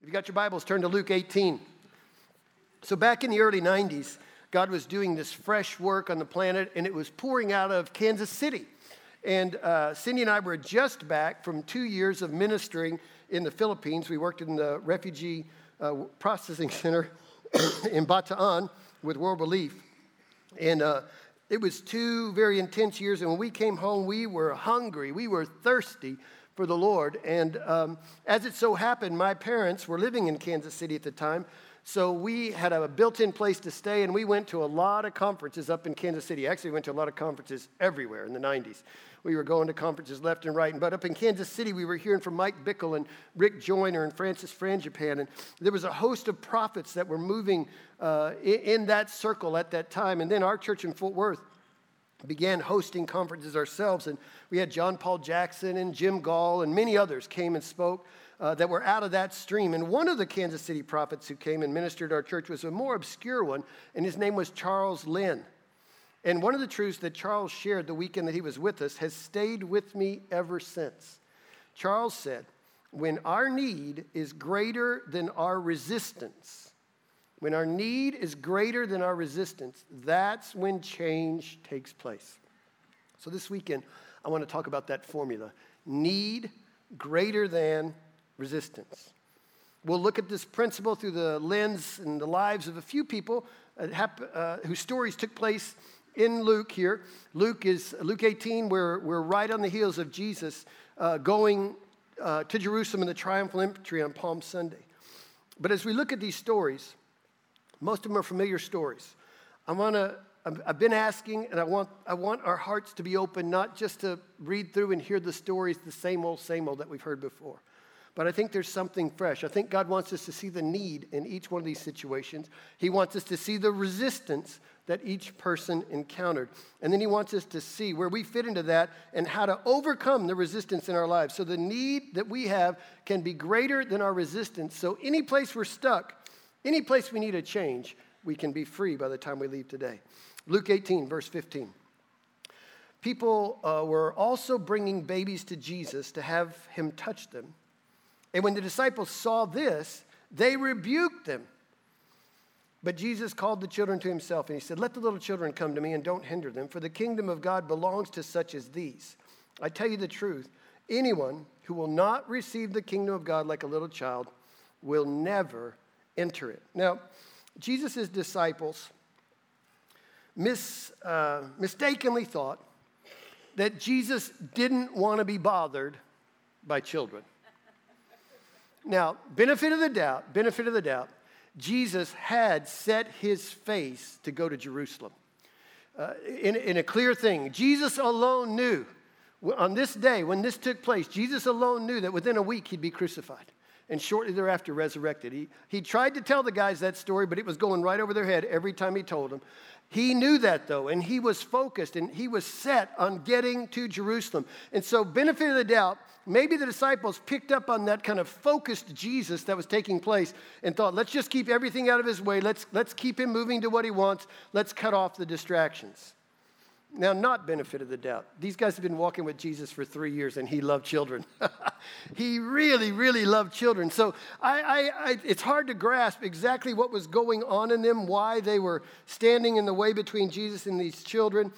If you got your Bibles, turn to Luke 18. So back in the early 90s, God was doing this fresh work on the planet, and it was pouring out of Kansas City. And Cindy and I were just back from 2 years of ministering in the Philippines. We worked in the refugee processing center in Bataan with World Relief. And it was 2 very intense years. And when we came home, we were hungry. We were thirsty for the Lord. And as it so happened, my parents were living in Kansas City at the time. So we had a built-in place to stay, and we went to a lot of conferences up in Kansas City. Actually, we went to a lot of conferences everywhere in the 90s. We were going to conferences left and right. But up in Kansas City, we were hearing from Mike Bickle and Rick Joyner and Francis Frangipan. And there was a host of prophets that were moving in that circle at that time. And then our church in Fort Worth began hosting conferences ourselves. And we had John Paul Jackson and Jim Gall and many others came and spoke that were out of that stream. And one of the Kansas City prophets who came and ministered at our church was a more obscure one, and his name was Charles Lynn. And one of the truths that Charles shared the weekend that he was with us has stayed with me ever since. Charles said, when our need is greater than our resistance, when our need is greater than our resistance, that's when change takes place. So this weekend, I want to talk about that formula. Need greater than resistance. We'll look at this principle through the lens and the lives of a few people whose stories took place in Luke here. Luke 18, we're right on the heels of Jesus going to Jerusalem in the triumphal entry on Palm Sunday. But as we look at these stories, most of them are familiar stories. I've been asking, and I want our hearts to be open, not just to read through and hear the stories, the same old that we've heard before. But I think there's something fresh. I think God wants us to see the need in each one of these situations. He wants us to see the resistance that each person encountered. And then he wants us to see where we fit into that and how to overcome the resistance in our lives. So the need that we have can be greater than our resistance. So any place we're stuck, any place we need a change, we can be free by the time we leave today. Luke 18, verse 15. People were also bringing babies to Jesus to have him touch them. And when the disciples saw this, they rebuked them. But Jesus called the children to himself, and he said, "Let the little children come to me, and don't hinder them, for the kingdom of God belongs to such as these. I tell you the truth, anyone who will not receive the kingdom of God like a little child will never enter it." Now, Jesus' disciples mistakenly thought that Jesus didn't want to be bothered by children. Now, benefit of the doubt, Jesus had set his face to go to Jerusalem. In a clear thing, Jesus alone knew, on this day when this took place, Jesus alone knew that within a week he'd be crucified and shortly thereafter resurrected. He tried to tell the guys that story, but it was going right over their head every time he told them. He knew that, though, and he was focused, and he was set on getting to Jerusalem. And so, benefit of the doubt, maybe the disciples picked up on that kind of focused Jesus that was taking place and thought, let's just keep everything out of his way. Let's keep him moving to what he wants. Let's cut off the distractions. Now, not benefit of the doubt. These guys have been walking with Jesus for 3 years, and he loved children. He really, really loved children. So it's hard to grasp exactly what was going on in them, why they were standing in the way between Jesus and these children.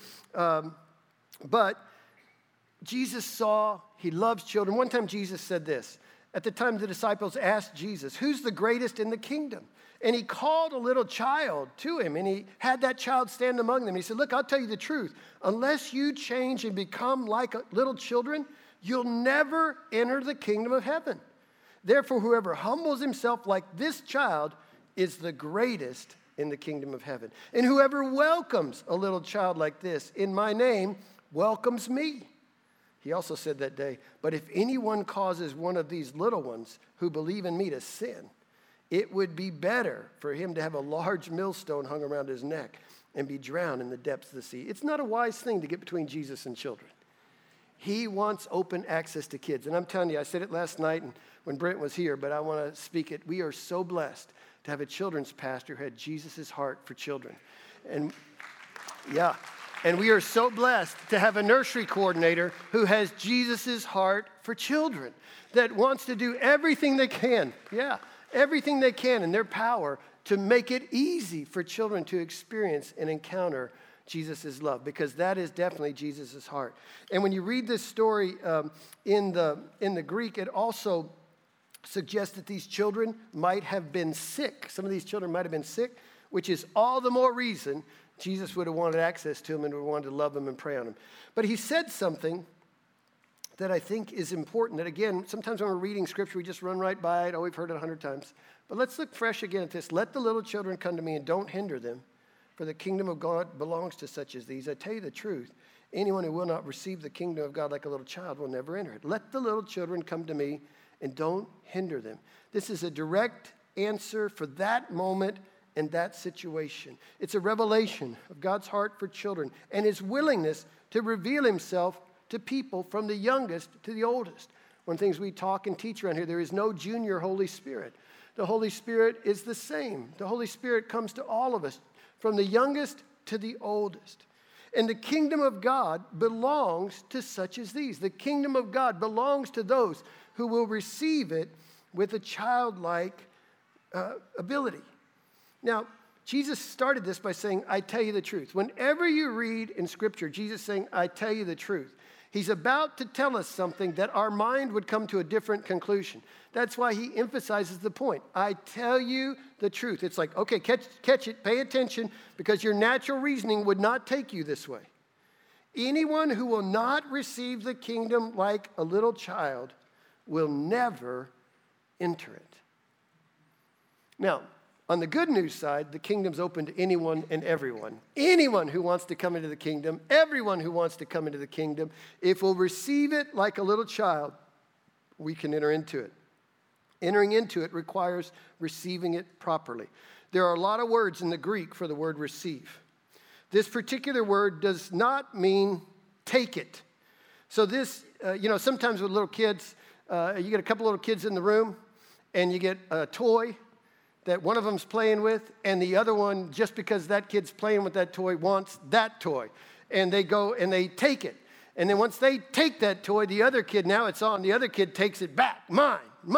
But Jesus saw he loves children. One time Jesus said this. At the time the disciples asked Jesus, "Who's the greatest in the kingdom?" And he called a little child to him, and he had that child stand among them. He said, "Look, I'll tell you the truth. Unless you change and become like little children, you'll never enter the kingdom of heaven. Therefore, whoever humbles himself like this child is the greatest in the kingdom of heaven. And whoever welcomes a little child like this in my name welcomes me." He also said that day, "But if anyone causes one of these little ones who believe in me to sin, it would be better for him to have a large millstone hung around his neck and be drowned in the depths of the sea." It's not a wise thing to get between Jesus and children. He wants open access to kids. And I'm telling you, I said it last night and when Brent was here, but I want to speak it. We are so blessed to have a children's pastor who had Jesus' heart for children. And yeah. And we are so blessed to have a nursery coordinator who has Jesus' heart for children, that wants to do everything they can. Yeah. everything they can in their power to make it easy for children to experience and encounter Jesus' love, because that is definitely Jesus' heart. And when you read this story in the Greek, it also suggests that these children might have been sick. Some of these children might have been sick, which is all the more reason Jesus would have wanted access to them and would have wanted to love them and pray on them. But he said something that I think is important, that again, sometimes when we're reading scripture, we just run right by it. Oh, we've heard it 100 times. But let's look fresh again at this. Let the little children come to me and don't hinder them, for the kingdom of God belongs to such as these. I tell you the truth, anyone who will not receive the kingdom of God like a little child will never enter it. Let the little children come to me and don't hinder them. This is a direct answer for that moment and that situation. It's a revelation of God's heart for children and his willingness to reveal himself to people from the youngest to the oldest. One of the things we talk and teach around here, there is no junior Holy Spirit. The Holy Spirit is the same. The Holy Spirit comes to all of us, from the youngest to the oldest. And the kingdom of God belongs to such as these. The kingdom of God belongs to those who will receive it with a childlike ability. Now, Jesus started this by saying, I tell you the truth. Whenever you read in Scripture, Jesus saying, I tell you the truth, he's about to tell us something that our mind would come to a different conclusion. That's why he emphasizes the point. I tell you the truth. It's like, okay, catch it, pay attention, because your natural reasoning would not take you this way. Anyone who will not receive the kingdom like a little child will never enter it. Now, on the good news side, the kingdom's open to anyone and everyone. Anyone who wants to come into the kingdom, everyone who wants to come into the kingdom, if we'll receive it like a little child, we can enter into it. Entering into it requires receiving it properly. There are a lot of words in the Greek for the word receive. This particular word does not mean take it. So this, sometimes with little kids, you get a couple little kids in the room, and you get a toy that one of them's playing with, and the other one, just because that kid's playing with that toy, wants that toy. And they go and they take it. And then once they take that toy, the other kid, now it's on, the other kid takes it back. Mine.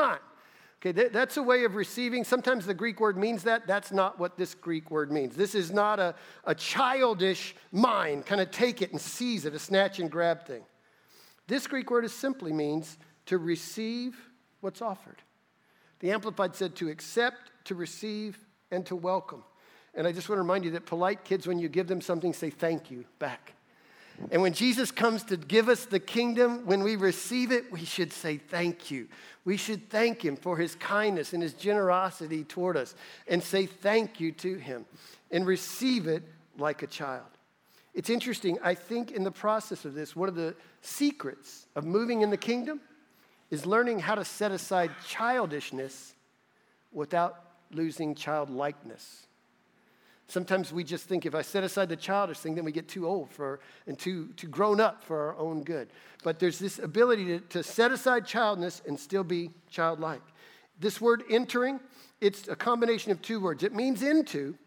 Okay, that's a way of receiving. Sometimes the Greek word means that. That's not what this Greek word means. This is not a childish mind, kind of take it and seize it, a snatch and grab thing. This Greek word simply means to receive what's offered. The Amplified said to accept, to receive, and to welcome. And I just want to remind you that polite kids, when you give them something, say thank you back. And when Jesus comes to give us the kingdom, when we receive it, we should say thank you. We should thank him for his kindness and his generosity toward us and say thank you to him and receive it like a child. It's interesting. I think in the process of this, one of the secrets of moving in the kingdom is learning how to set aside childishness without losing childlikeness. Sometimes we just think if I set aside the childish thing, then we get too old and too grown up for our own good. But there's this ability to set aside childness and still be childlike. This word entering, it's a combination of two words. It means into,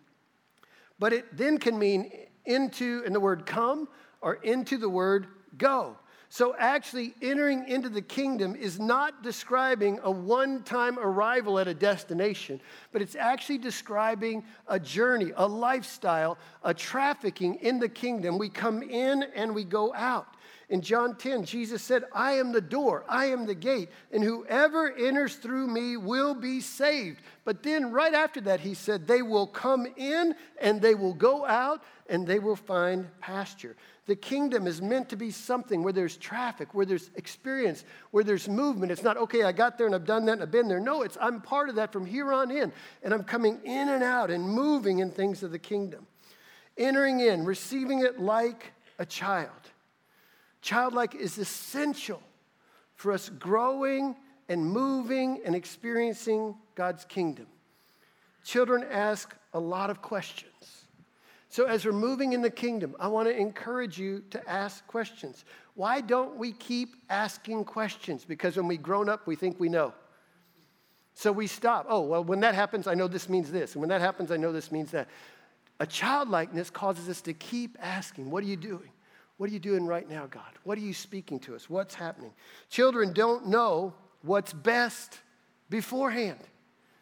but it then can mean into in the word come or into the word go. So actually entering into the kingdom is not describing a one-time arrival at a destination, but it's actually describing a journey, a lifestyle, a trafficking in the kingdom. We come in and we go out. In John 10, Jesus said, I am the door, I am the gate, and whoever enters through me will be saved. But then right after that, he said, they will come in and they will go out and they will find pasture. The kingdom is meant to be something where there's traffic, where there's experience, where there's movement. It's not, okay, I got there and I've done that and I've been there. No, I'm part of that from here on in, and I'm coming in and out and moving in things of the kingdom. Entering in, receiving it like a child. Childlike is essential for us growing and moving and experiencing God's kingdom. Children ask a lot of questions. So as we're moving in the kingdom, I want to encourage you to ask questions. Why don't we keep asking questions? Because when we've grown up, we think we know. So we stop. Oh, well, when that happens, I know this means this. And when that happens, I know this means that. A childlikeness causes us to keep asking, what are you doing? What are you doing right now, God? What are you speaking to us? What's happening? Children don't know what's best beforehand.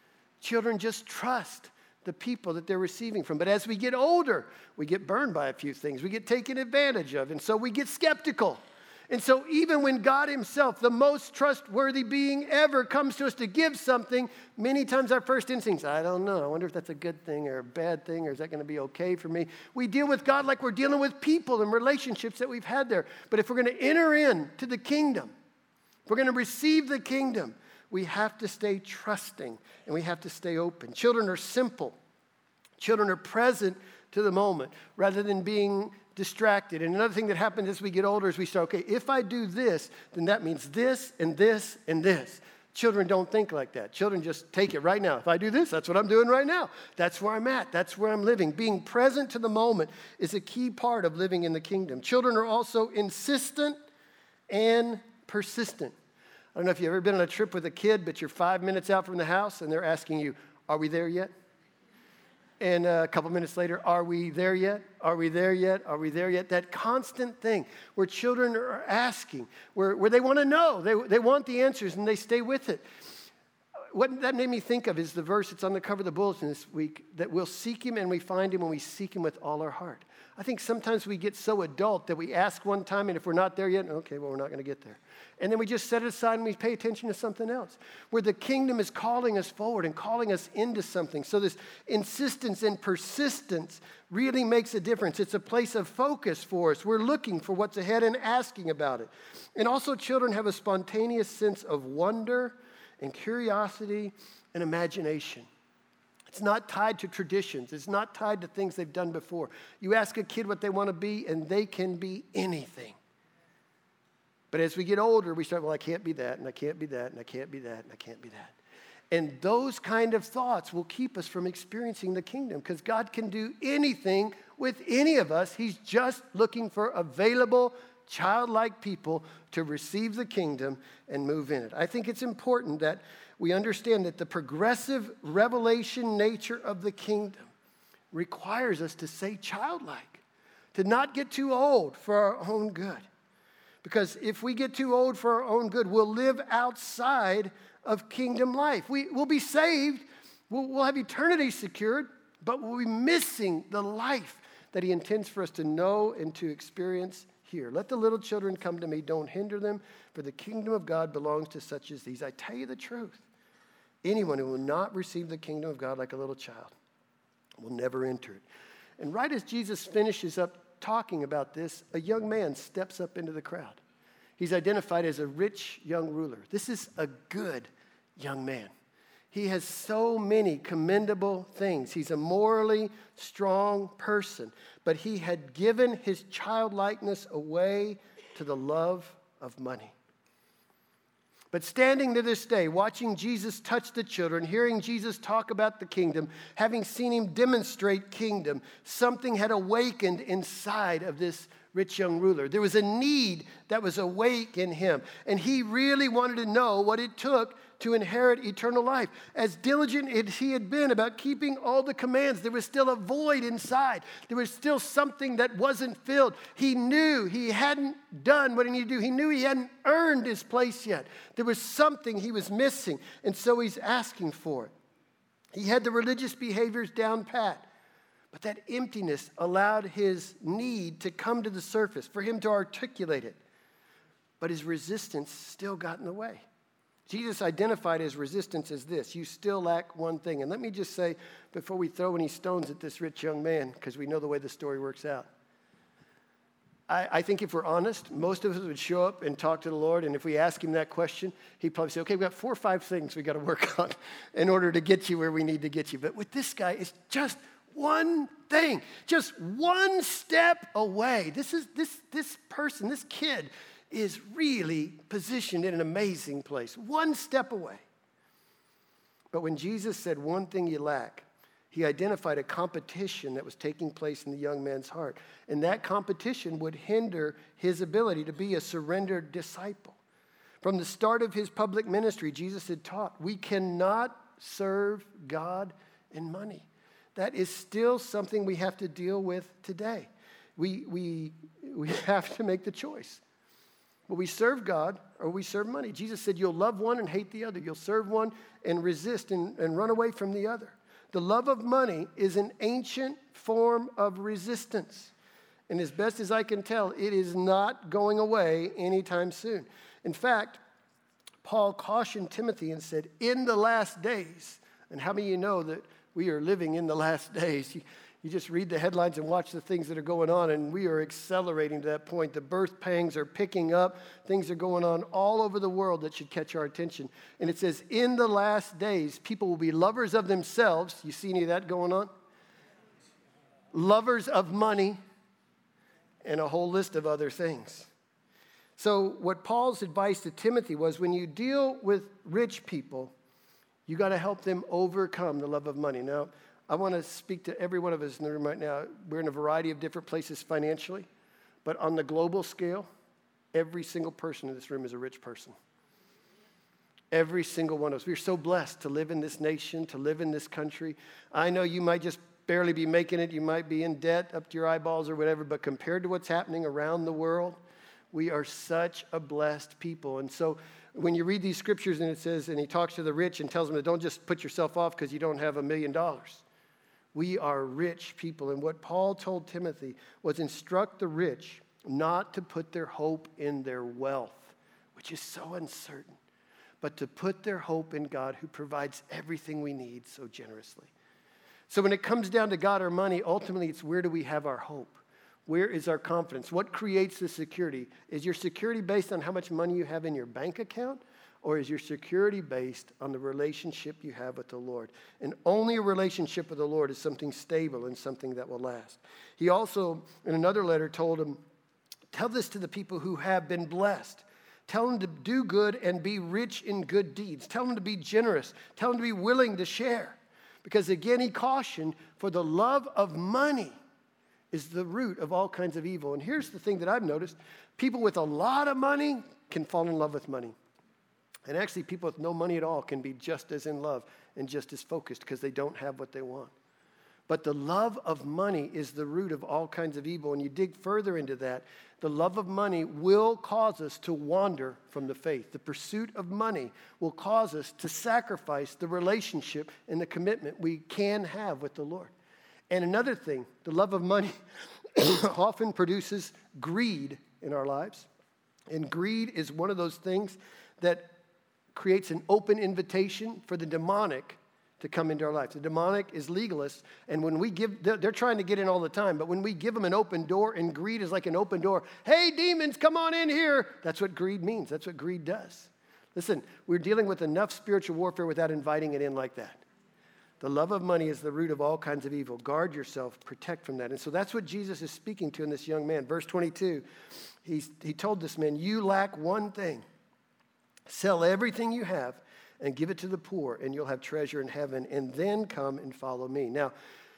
Children just trust the people that they're receiving from. But as we get older, we get burned by a few things. We get taken advantage of, and so we get skeptical. And so even when God himself, the most trustworthy being ever, comes to us to give something, many times our first instinct is, I don't know. I wonder if that's a good thing or a bad thing, or is that going to be okay for me? We deal with God like we're dealing with people and relationships that we've had there. But if we're going to enter into the kingdom, if we're going to receive the kingdom, we have to stay trusting and we have to stay open. Children are simple. Children are present to the moment rather than being distracted. And another thing that happens as we get older is we start, okay, if I do this, then that means this and this and this. Children don't think like that. Children just take it right now. If I do this, that's what I'm doing right now. That's where I'm at. That's where I'm living. Being present to the moment is a key part of living in the kingdom. Children are also insistent and persistent. I don't know if you've ever been on a trip with a kid, but you're 5 minutes out from the house and they're asking you, are we there yet? And a couple minutes later, are we there yet? Are we there yet? Are we there yet? That constant thing where children are asking, where they want to know. They want the answers and they stay with it. What that made me think of is the verse that's on the cover of the bulletin this week, that we'll seek him and we find him when we seek him with all our heart. I think sometimes we get so adult that we ask one time, and if we're not there yet, okay, well, we're not going to get there. And then we just set it aside and we pay attention to something else, where the kingdom is calling us forward and calling us into something. So this insistence and persistence really makes a difference. It's a place of focus for us. We're looking for what's ahead and asking about it. And also children have a spontaneous sense of wonder and curiosity and imagination. It's not tied to traditions. It's not tied to things they've done before. You ask a kid what they want to be, and they can be anything. But as we get older, we start, well, I can't be that, and I can't be that, and I can't be that, and I can't be that. And those kind of thoughts will keep us from experiencing the kingdom, because God can do anything with any of us. He's just looking for available, childlike people to receive the kingdom and move in it. I think it's important that we understand that the progressive revelation nature of the kingdom requires us to stay childlike, to not get too old for our own good. Because if we get too old for our own good, we'll live outside of kingdom life. We'll be saved, we'll have eternity secured, but we'll be missing the life that he intends for us to know and to experience here. Let the little children come to me, don't hinder them, for the kingdom of God belongs to such as these. I tell you the truth. Anyone who will not receive the kingdom of God like a little child will never enter it. And right as Jesus finishes up talking about this, a young man steps up into the crowd. He's identified as a rich young ruler. This is a good young man. He has so many commendable things. He's a morally strong person, but he had given his childlikeness away to the love of money. But standing to this day, watching Jesus touch the children, hearing Jesus talk about the kingdom, having seen him demonstrate kingdom, something had awakened inside of this rich young ruler. There was a need that was awake in him, and he really wanted to know what it took to inherit eternal life. As diligent as he had been about keeping all the commands, there was still a void inside. There was still something that wasn't filled. He knew he hadn't done what he needed to do. He knew he hadn't earned his place yet. There was something he was missing, and so he's asking for it. He had the religious behaviors down pat, but that emptiness allowed his need to come to the surface, for him to articulate it. But his resistance still got in the way. Jesus identified his resistance as this: you still lack one thing. And let me just say, before we throw any stones at this rich young man, because we know the way the story works out, I think if we're honest, most of us would show up and talk to the Lord, and if we ask him that question, he'd probably say, okay, we've got 4 or 5 things we got to work on in order to get you where we need to get you. But with this guy, it's just one thing, just one step away. This person, this kid, is really positioned in an amazing place, one step away. But when Jesus said, one thing you lack, he identified a competition that was taking place in the young man's heart. And that competition would hinder his ability to be a surrendered disciple. From the start of his public ministry, Jesus had taught, we cannot serve God and money. That is still something we have to deal with today. We have to make the choice. Will we serve God or will we serve money? Jesus said, you'll love one and hate the other. You'll serve one and resist and run away from the other. The love of money is an ancient form of resistance. And as best as I can tell, it is not going away anytime soon. In fact, Paul cautioned Timothy and said, in the last days, and how many of you know that we are living in the last days? You just read the headlines and watch the things that are going on, and we are accelerating to that point. The birth pangs are picking up. Things are going on all over the world that should catch our attention. And it says, in the last days, people will be lovers of themselves. You see any of that going on? Lovers of money, and a whole list of other things. So what Paul's advice to Timothy was, when you deal with rich people, you got to help them overcome the love of money. Now, I want to speak to every one of us in the room right now. We're in a variety of different places financially, but on the global scale, every single person in this room is a rich person. Every single one of us. We're so blessed to live in this nation, to live in this country. I know you might just barely be making it. You might be in debt up to your eyeballs or whatever, but compared to what's happening around the world, we are such a blessed people. And so when you read these scriptures and it says, and he talks to the rich and tells them, don't just put yourself off because you don't have $1 million. We are rich people. And what Paul told Timothy was instruct the rich not to put their hope in their wealth, which is so uncertain, but to put their hope in God who provides everything we need so generously. So when it comes down to God or money, ultimately it's where do we have our hope? Where is our confidence? What creates the security? Is your security based on how much money you have in your bank account? Or is your security based on the relationship you have with the Lord? And only a relationship with the Lord is something stable and something that will last. He also, in another letter, told him, tell this to the people who have been blessed. Tell them to do good and be rich in good deeds. Tell them to be generous. Tell them to be willing to share. Because again, he cautioned, for the love of money is the root of all kinds of evil. And here's the thing that I've noticed. People with a lot of money can fall in love with money. And actually, people with no money at all can be just as in love and just as focused because they don't have what they want. But the love of money is the root of all kinds of evil. And you dig further into that, the love of money will cause us to wander from the faith. The pursuit of money will cause us to sacrifice the relationship and the commitment we can have with the Lord. And another thing, the love of money often produces greed in our lives. And greed is one of those things that creates an open invitation for the demonic to come into our lives. The demonic is legalist, and when we give, they're trying to get in all the time, but when we give them an open door, and greed is like an open door, hey, demons, come on in here. That's what greed means. That's what greed does. Listen, we're dealing with enough spiritual warfare without inviting it in like that. The love of money is the root of all kinds of evil. Guard yourself, protect from that. And so that's what Jesus is speaking to in this young man. Verse 22, he told this man, you lack one thing. Sell everything you have and give it to the poor, and you'll have treasure in heaven, and then come and follow me. Now,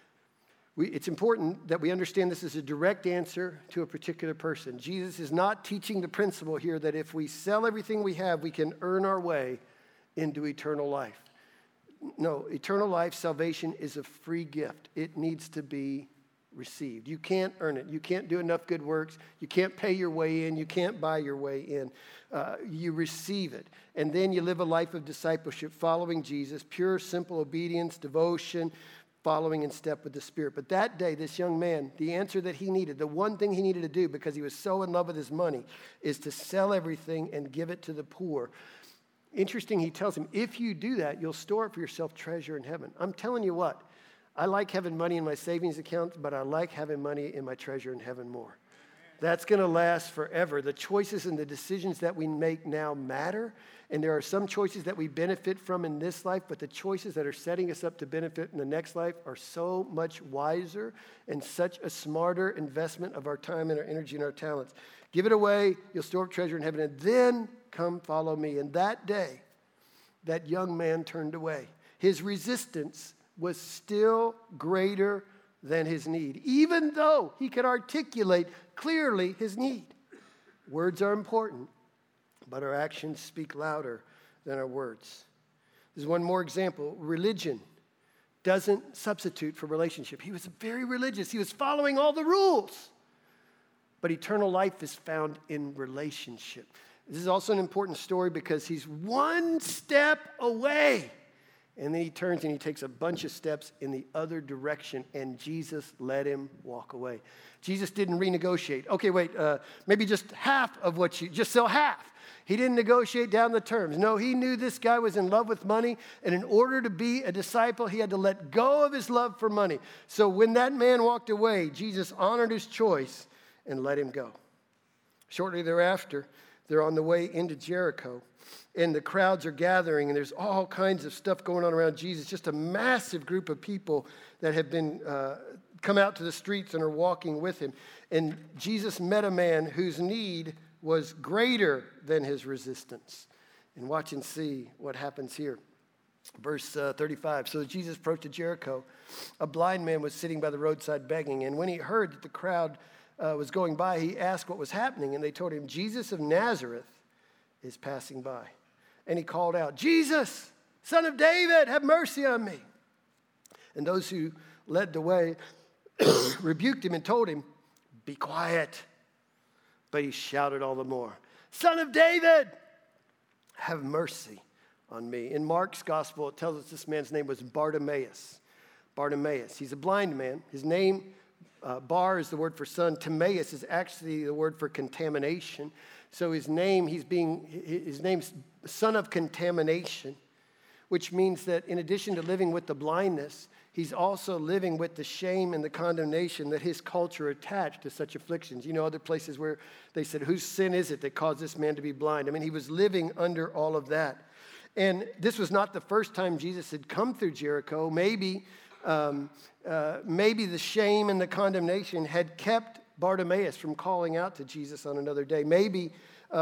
it's important that we understand this is a direct answer to a particular person. Jesus is not teaching the principle here that if we sell everything we have, we can earn our way into eternal life. No, eternal life, salvation is a free gift. It needs to be received. You can't earn it. You can't do enough good works. You can't pay your way in. You can't buy your way in. You receive it. And then you live a life of discipleship, following Jesus, pure, simple obedience, devotion, following in step with the Spirit. But that day, this young man, the answer that he needed, the one thing he needed to do because he was so in love with his money, is to sell everything and give it to the poor. Interesting, he tells him, if you do that, you'll store up for yourself treasure in heaven. I'm telling you what, I like having money in my savings account, but I like having money in my treasure in heaven more. That's going to last forever. The choices and the decisions that we make now matter, and there are some choices that we benefit from in this life, but the choices that are setting us up to benefit in the next life are so much wiser and such a smarter investment of our time and our energy and our talents. Give it away, you'll store up treasure in heaven, and then come follow me. And that day, that young man turned away. His resistance was still greater than his need, even though he could articulate clearly his need. Words are important, but our actions speak louder than our words. There's one more example. Religion doesn't substitute for relationship. He was very religious. He was following all the rules. but eternal life is found in relationship. This is also an important story because he's one step away. And then he turns and he takes a bunch of steps in the other direction, and Jesus let him walk away. Jesus didn't renegotiate. Okay, wait, maybe just half of what you, just sell half. He didn't negotiate down the terms. No, he knew this guy was in love with money, and in order to be a disciple, he had to let go of his love for money. So when that man walked away, Jesus honored his choice and let him go. Shortly thereafter, they're on the way into Jericho, and the crowds are gathering, and there's all kinds of stuff going on around Jesus. Just a massive group of people that have been come out to the streets and are walking with him. And Jesus met a man whose need was greater than his resistance. And watch and see what happens here. Verse 35. So Jesus approached to Jericho. A blind man was sitting by the roadside begging, and when he heard that the crowd was going by, he asked what was happening, and they told him, Jesus of Nazareth is passing by. And he called out, Jesus, Son of David, have mercy on me. And those who led the way rebuked him and told him, be quiet. But he shouted all the more, Son of David, have mercy on me. In Mark's gospel, it tells us this man's name was Bartimaeus. Bartimaeus. He's a blind man. His name, Bar is the word for son. Timaeus is actually the word for contamination. So his name's son of contamination, which means that in addition to living with the blindness, he's also living with the shame and the condemnation that his culture attached to such afflictions. You know, other places where they said, whose sin is it that caused this man to be blind? I mean, he was living under all of that. And this was not the first time Jesus had come through Jericho. Maybe the shame and the condemnation had kept Bartimaeus from calling out to Jesus on another day. Maybe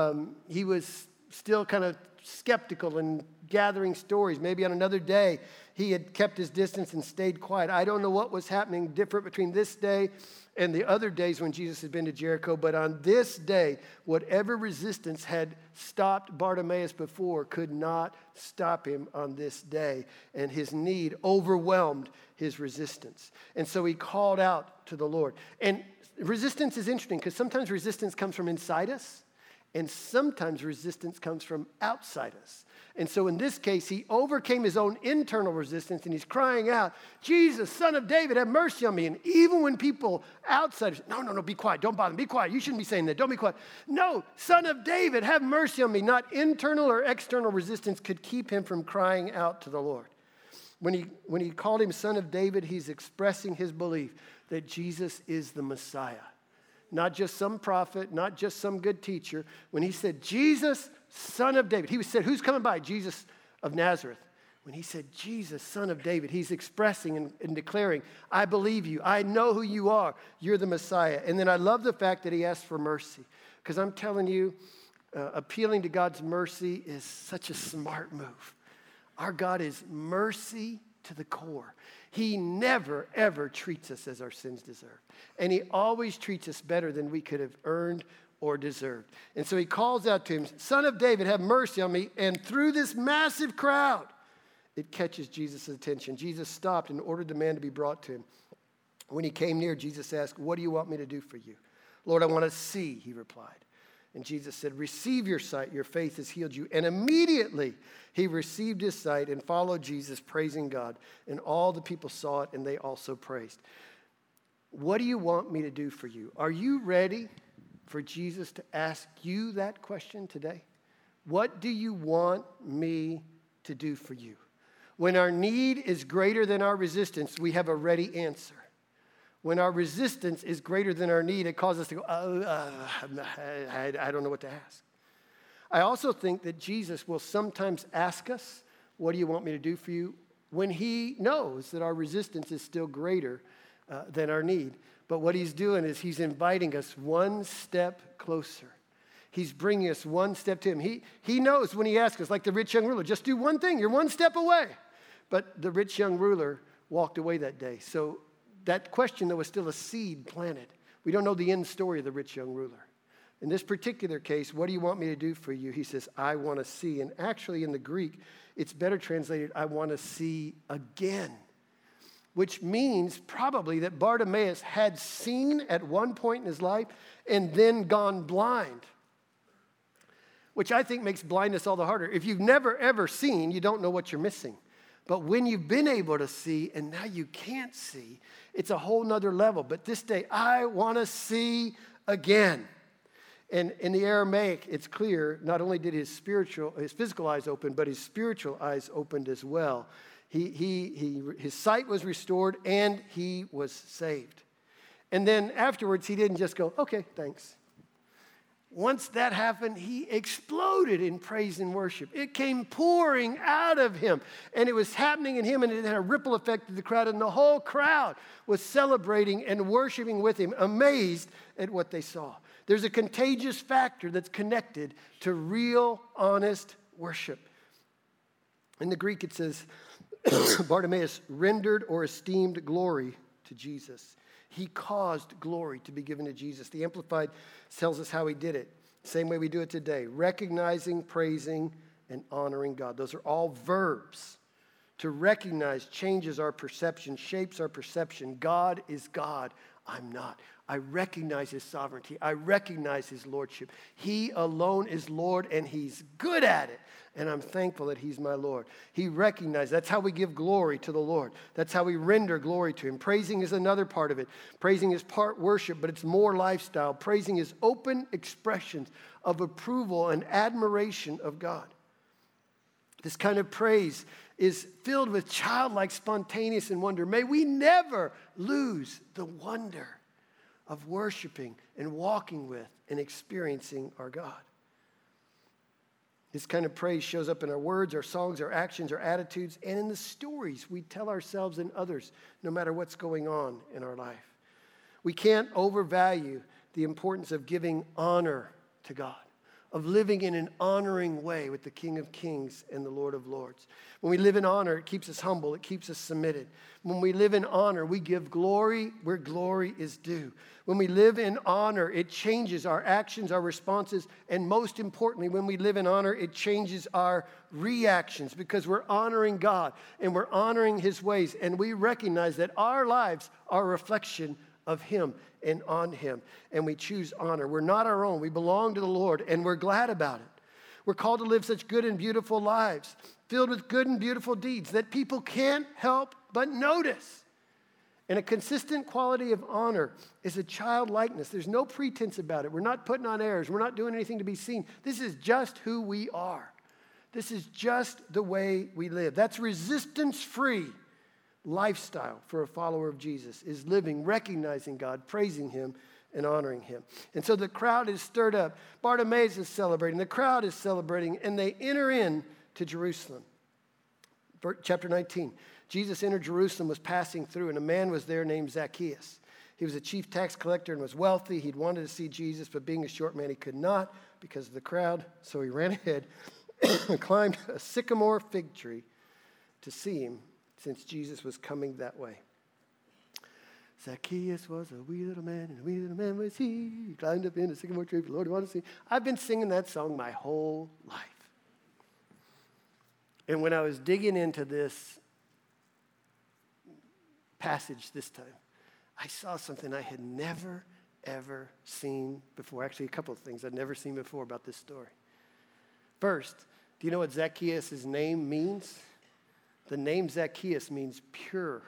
he was still kind of skeptical and gathering stories. Maybe on another day he had kept his distance and stayed quiet. I don't know what was happening different between this day and the other days when Jesus had been to Jericho, but on this day, whatever resistance had stopped Bartimaeus before could not stop him on this day, and his need overwhelmed his resistance. And so he called out to the Lord. And resistance is interesting because sometimes resistance comes from inside us, and sometimes resistance comes from outside us. And so in this case, he overcame his own internal resistance, and he's crying out, Jesus, Son of David, have mercy on me. And even when people outside say, no, be quiet, don't bother me, be quiet, you shouldn't be saying that, don't be quiet. No, Son of David, have mercy on me. Not internal or external resistance could keep him from crying out to the Lord. When he called him Son of David, he's expressing his belief that Jesus is the Messiah. Not just some prophet, not just some good teacher. When he said, Jesus, Son of David, he said, who's coming by? Jesus of Nazareth. When he said, Jesus, Son of David, he's expressing and declaring, I believe you. I know who you are. You're the Messiah. And then I love the fact that he asked for mercy. Because I'm telling you, appealing to God's mercy is such a smart move. Our God is mercy to the core. He never, ever treats us as our sins deserve. And he always treats us better than we could have earned or deserved. And so he calls out to him, Son of David, have mercy on me. And through this massive crowd, it catches Jesus' attention. Jesus stopped and ordered the man to be brought to him. When he came near, Jesus asked, what do you want me to do for you? Lord, I want to see, he replied. And Jesus said, receive your sight, your faith has healed you. And immediately he received his sight and followed Jesus, praising God. And all the people saw it, and they also praised. What do you want me to do for you? Are you ready for Jesus to ask you that question today? What do you want me to do for you? When our need is greater than our resistance, we have a ready answer. When our resistance is greater than our need, it causes us to go, I don't know what to ask. I also think that Jesus will sometimes ask us, what do you want me to do for you? When he knows that our resistance is still greater than our need. But what he's doing is he's inviting us one step closer. He's bringing us one step to him. He knows when he asks us, like the rich young ruler, just do one thing, you're one step away. But the rich young ruler walked away that day. So that question, though, was still a seed planted. We don't know the end story of the rich young ruler. In this particular case, what do you want me to do for you? He says, I want to see. And actually in the Greek, it's better translated, I want to see again. which means probably that Bartimaeus had seen at one point in his life and then gone blind, which I think makes blindness all the harder. If you've never, ever seen, you don't know what you're missing. But when you've been able to see and now you can't see, it's a whole nother level. But this day, I want to see again. And in the Aramaic, it's clear, not only did his physical eyes open, but his spiritual eyes opened as well. His sight was restored and he was saved. And then afterwards, he didn't just go, okay, thanks. Once that happened, he exploded in praise and worship. It came pouring out of him, and it was happening in him, and it had a ripple effect to the crowd, and the whole crowd was celebrating and worshiping with him, amazed at what they saw. There's a contagious factor that's connected to real, honest worship. In the Greek, it says, Bartimaeus rendered or esteemed glory to Jesus. He caused glory to be given to Jesus. The Amplified tells us how he did it. Same way we do it today. Recognizing, praising, and honoring God. Those are all verbs. To recognize changes our perception, shapes our perception. God is God. I'm not. I recognize his sovereignty. I recognize his lordship. He alone is Lord, and he's good at it. And I'm thankful that he's my Lord. He recognized. That's how we give glory to the Lord. That's how we render glory to him. Praising is another part of it. Praising is part worship, but it's more lifestyle. Praising is open expressions of approval and admiration of God. This kind of praise is filled with childlike spontaneous and wonder. May we never lose the wonder of worshiping and walking with and experiencing our God. This kind of praise shows up in our words, our songs, our actions, our attitudes, and in the stories we tell ourselves and others, no matter what's going on in our life. We can't overvalue the importance of giving honor to God, of living in an honoring way with the King of Kings and the Lord of Lords. When we live in honor, it keeps us humble, it keeps us submitted. When we live in honor, we give glory where glory is due. When we live in honor, it changes our actions, our responses, and most importantly, when we live in honor, it changes our reactions because we're honoring God and we're honoring his ways, and we recognize that our lives are a reflection of him and on him, and we choose honor. We're not our own. We belong to the Lord, and we're glad about it. We're called to live such good and beautiful lives, filled with good and beautiful deeds that people can't help but notice. And a consistent quality of honor is a childlikeness. There's no pretense about it. We're not putting on airs. We're not doing anything to be seen. This is just who we are. This is just the way we live. That's resistance-free lifestyle for a follower of Jesus, is living, recognizing God, praising him, and honoring him. And so the crowd is stirred up. Bartimaeus is celebrating. The crowd is celebrating, and they enter in to Jerusalem. Chapter 19. Jesus entered Jerusalem, was passing through, and a man was there named Zacchaeus. He was a chief tax collector and was wealthy. He'd wanted to see Jesus, but being a short man, he could not because of the crowd. So he ran ahead and climbed a sycamore fig tree to see him, since Jesus was coming that way. Zacchaeus was a wee little man, and a wee little man was he. He climbed up in a sycamore tree for the Lord wanted to see. I've been singing that song my whole life. And when I was digging into this passage this time, I saw something I had never, ever seen before. Actually, a couple of things I'd never seen before about this story. First, do you know what Zacchaeus' name means? The name Zacchaeus means pure,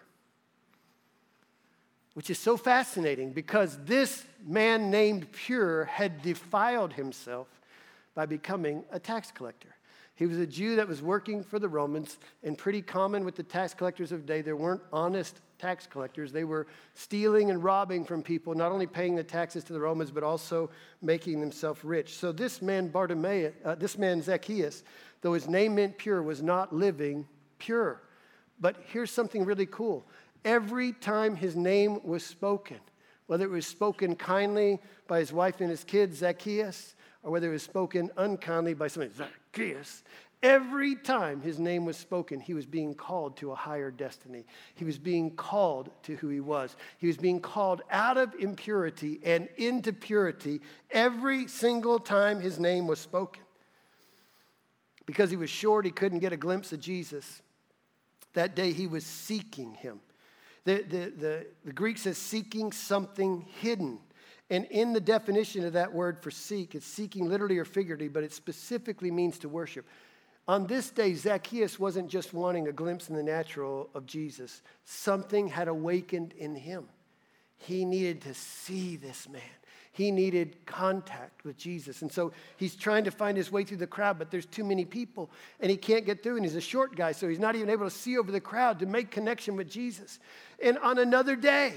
which is so fascinating because this man named Pure had defiled himself by becoming a tax collector. He was a Jew that was working for the Romans, and pretty common with the tax collectors of the day, there weren't honest tax collectors. They were stealing and robbing from people, not only paying the taxes to the Romans, but also making themselves rich. So this man Zacchaeus, though his name meant pure, was not living pure. But here's something really cool. Every time his name was spoken, whether it was spoken kindly by his wife and his kids, Zacchaeus, or whether it was spoken unkindly by somebody, Zacchaeus, every time his name was spoken, he was being called to a higher destiny. He was being called to who he was. He was being called out of impurity and into purity every single time his name was spoken. Because he was short, he couldn't get a glimpse of Jesus. That day he was seeking him. The Greek says seeking something hidden. And in the definition of that word for seek, it's seeking literally or figuratively, but it specifically means to worship. On this day, Zacchaeus wasn't just wanting a glimpse in the natural of Jesus. Something had awakened in him. He needed to see this man. He needed contact with Jesus. And so he's trying to find his way through the crowd, but there's too many people, and he can't get through, and he's a short guy, so he's not even able to see over the crowd to make connection with Jesus. And on another day,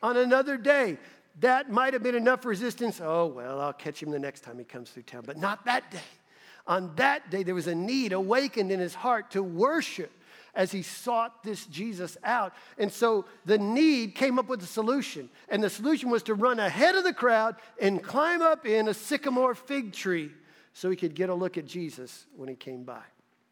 that might have been enough resistance. Oh, well, I'll catch him the next time he comes through town. But not that day. On that day, there was a need awakened in his heart to worship as he sought this Jesus out. And so the need came up with a solution. And the solution was to run ahead of the crowd and climb up in a sycamore fig tree so he could get a look at Jesus when he came by.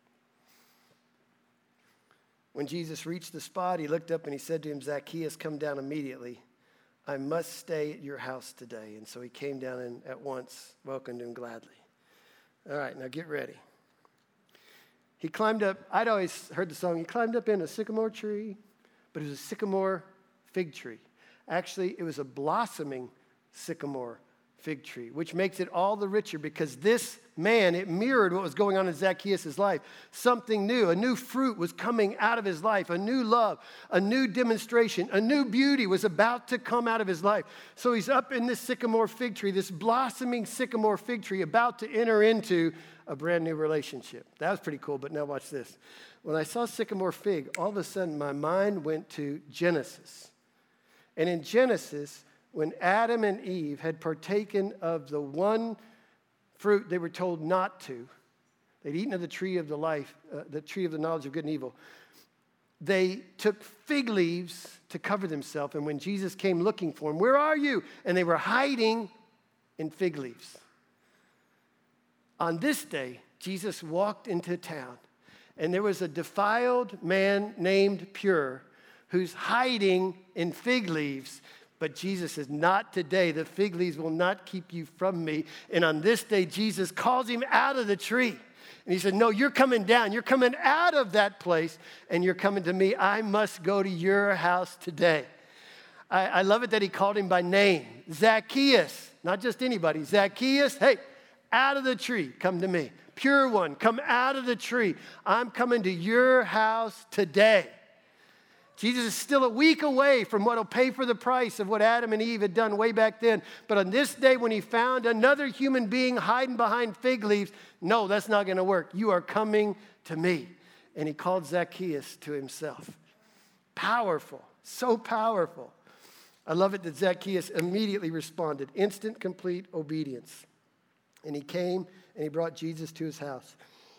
When Jesus reached the spot, he looked up and he said to him, Zacchaeus, come down immediately. I must stay at your house today. And so he came down and at once welcomed him gladly. All right, now get ready. He climbed up, I'd always heard the song, he climbed up in a sycamore tree, but it was a sycamore fig tree. Actually, it was a blossoming sycamore fig tree, which makes it all the richer because this man, it mirrored what was going on in Zacchaeus' life. Something new, a new fruit was coming out of his life, a new love, a new demonstration, a new beauty was about to come out of his life. So he's up in this sycamore fig tree, this blossoming sycamore fig tree, about to enter into a brand new relationship. That was pretty cool, but now watch this. When I saw sycamore fig, all of a sudden my mind went to Genesis. And in Genesis, when Adam and Eve had partaken of the one fruit they were told not to, they'd eaten of the tree of the life, the tree of the knowledge of good and evil, they took fig leaves to cover themselves. And when Jesus came looking for them, where are you? And they were hiding in fig leaves. On this day, Jesus walked into town, and there was a defiled man named Pure who's hiding in fig leaves. But Jesus says, not today. The fig leaves will not keep you from me. And on this day, Jesus calls him out of the tree. And he said, no, you're coming down. You're coming out of that place, and you're coming to me. I must go to your house today. I love it that he called him by name. Zacchaeus, not just anybody. Zacchaeus, hey, out of the tree, come to me. Pure one, come out of the tree. I'm coming to your house today. Jesus is still a week away from what will pay for the price of what Adam and Eve had done way back then. But on this day, when he found another human being hiding behind fig leaves, no, that's not going to work. You are coming to me. And he called Zacchaeus to himself. Powerful, so powerful. I love it that Zacchaeus immediately responded. Instant, complete obedience. And he came and he brought Jesus to his house.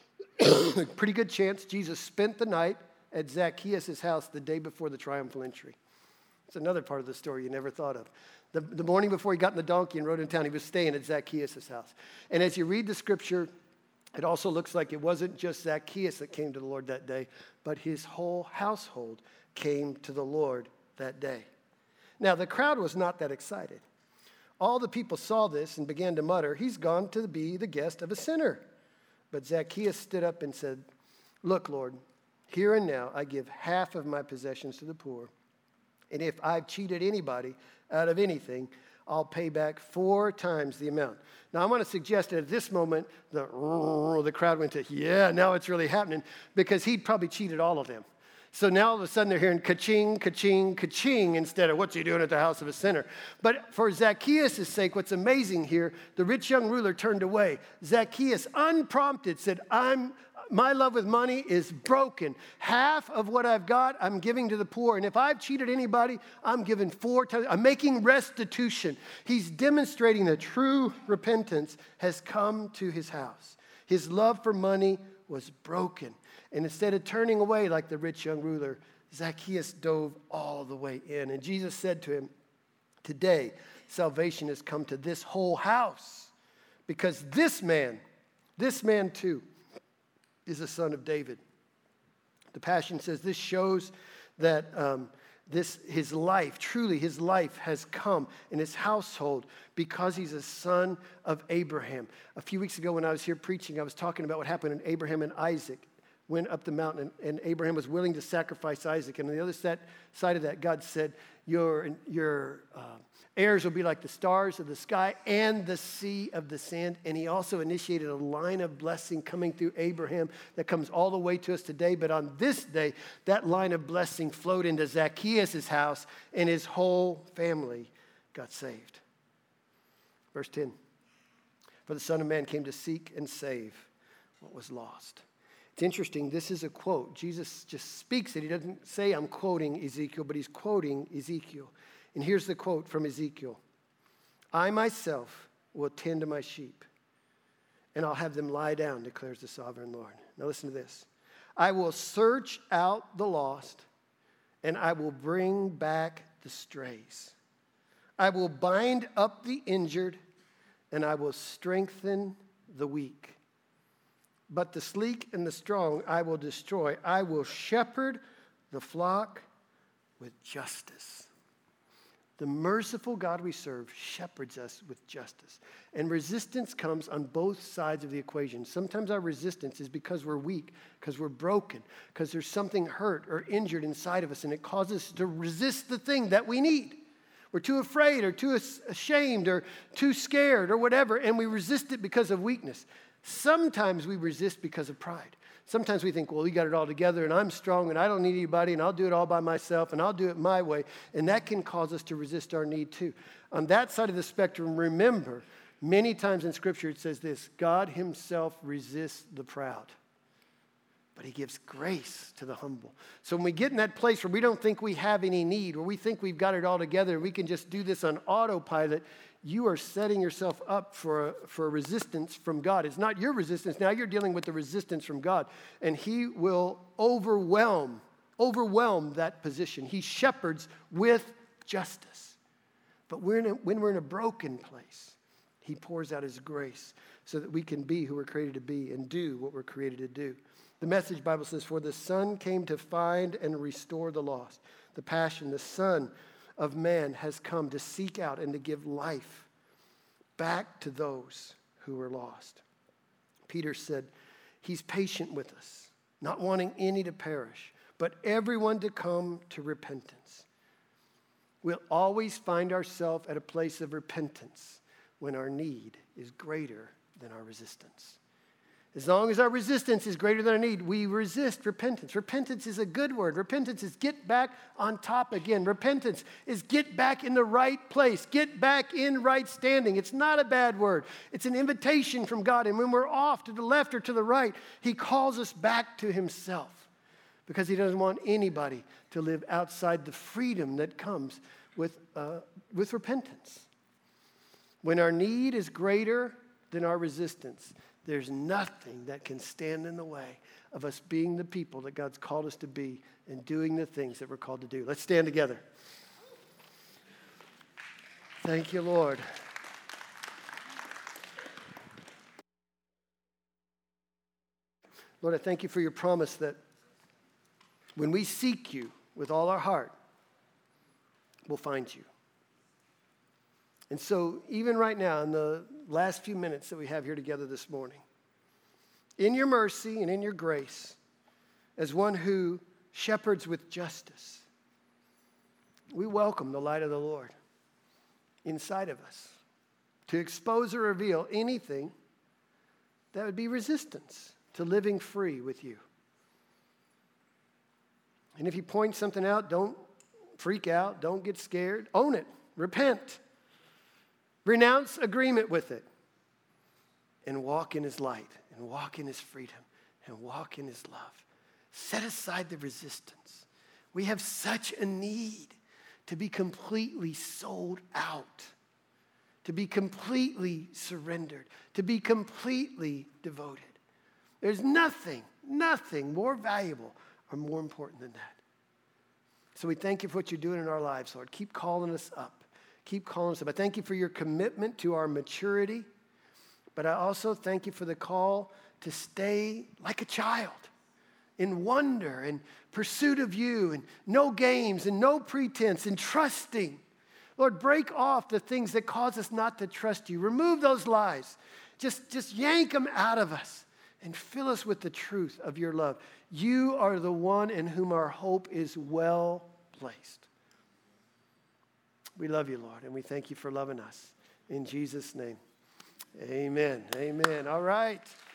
Pretty good chance Jesus spent the night at Zacchaeus' house the day before the triumphal entry. It's another part of the story you never thought of. The morning before he got in the donkey and rode into town, he was staying at Zacchaeus' house. And as you read the scripture, it also looks like it wasn't just Zacchaeus that came to the Lord that day, but his whole household came to the Lord that day. Now, the crowd was not that excited. All the people saw this and began to mutter, he's gone to be the guest of a sinner. But Zacchaeus stood up and said, look, Lord, here and now I give half of my possessions to the poor. And if I've cheated anybody out of anything, I'll pay back 4 times the amount. Now, I want to suggest that at this moment, the crowd went to, yeah, now it's really happening, because he'd probably cheated all of them. So now all of a sudden they're hearing ka-ching, ka-ching, ka-ching instead of what's he doing at the house of a sinner. But for Zacchaeus' sake, what's amazing here, the rich young ruler turned away. Zacchaeus, unprompted, said, my love with money is broken. Half of what I've got, I'm giving to the poor. And if I've cheated anybody, I'm giving 4 times. I'm making restitution. He's demonstrating that true repentance has come to his house. His love for money was broken. And instead of turning away like the rich young ruler, Zacchaeus dove all the way in. And Jesus said to him, today, salvation has come to this whole house. Because this man too, is a son of David. The Passion says this shows that his life has come in his household because he's a son of Abraham. A few weeks ago when I was here preaching, I was talking about what happened in Abraham and Isaac. went up the mountain, and Abraham was willing to sacrifice Isaac. And on the other side of that, God said, your heirs will be like the stars of the sky and the sea of the sand. And he also initiated a line of blessing coming through Abraham that comes all the way to us today. But on this day, that line of blessing flowed into Zacchaeus' house, and his whole family got saved. Verse 10, for the Son of Man came to seek and save what was lost. It's interesting, this is a quote. Jesus just speaks it. He doesn't say I'm quoting Ezekiel, but he's quoting Ezekiel. And here's the quote from Ezekiel. I myself will tend to my sheep, and I'll have them lie down, declares the sovereign Lord. Now listen to this. I will search out the lost, and I will bring back the strays. I will bind up the injured, and I will strengthen the weak. But the sleek and the strong I will destroy. I will shepherd the flock with justice. The merciful God we serve shepherds us with justice. And resistance comes on both sides of the equation. Sometimes our resistance is because we're weak, because we're broken, because there's something hurt or injured inside of us, and it causes us to resist the thing that we need. We're too afraid or too ashamed or too scared or whatever, and we resist it because of weakness. Sometimes we resist because of pride. Sometimes we think, well, we got it all together, and I'm strong, and I don't need anybody, and I'll do it all by myself, and I'll do it my way. And that can cause us to resist our need too. On that side of the spectrum, remember, many times in Scripture it says this, God himself resists the proud, but he gives grace to the humble. So when we get in that place where we don't think we have any need, or we think we've got it all together, and we can just do this on autopilot, you are setting yourself up for a resistance from God. It's not your resistance. Now you're dealing with the resistance from God. And he will overwhelm that position. He shepherds with justice. But when we're in a broken place, he pours out his grace so that we can be who we're created to be and do what we're created to do. The Message Bible says, for the Son came to find and restore the lost. The Passion, the Son of Man has come to seek out and to give life back to those who are lost. Peter said, he's patient with us, not wanting any to perish, but everyone to come to repentance. We'll always find ourselves at a place of repentance when our need is greater than our resistance. As long as our resistance is greater than our need, we resist repentance. Repentance is a good word. Repentance is get back on top again. Repentance is get back in the right place. Get back in right standing. It's not a bad word. It's an invitation from God. And when we're off to the left or to the right, he calls us back to himself because he doesn't want anybody to live outside the freedom that comes with repentance. When our need is greater than our resistance, there's nothing that can stand in the way of us being the people that God's called us to be and doing the things that we're called to do. Let's stand together. Thank you, Lord. Lord, I thank you for your promise that when we seek you with all our heart, we'll find you. And so even right now, in the last few minutes that we have here together this morning, in your mercy and in your grace, as one who shepherds with justice, we welcome the light of the Lord inside of us to expose or reveal anything that would be resistance to living free with you. And if you point something out, don't freak out, don't get scared, own it, repent. Renounce agreement with it and walk in his light and walk in his freedom and walk in his love. Set aside the resistance. We have such a need to be completely sold out, to be completely surrendered, to be completely devoted. There's nothing more valuable or more important than that. So we thank you for what you're doing in our lives, Lord. Keep calling us up. Keep calling us up. I thank you for your commitment to our maturity, but I also thank you for the call to stay like a child in wonder and pursuit of you and no games and no pretense and trusting. Lord, break off the things that cause us not to trust you. Remove those lies. Just yank them out of us and fill us with the truth of your love. You are the one in whom our hope is well placed. We love you, Lord, and we thank you for loving us. In Jesus' name, amen. Amen. All right.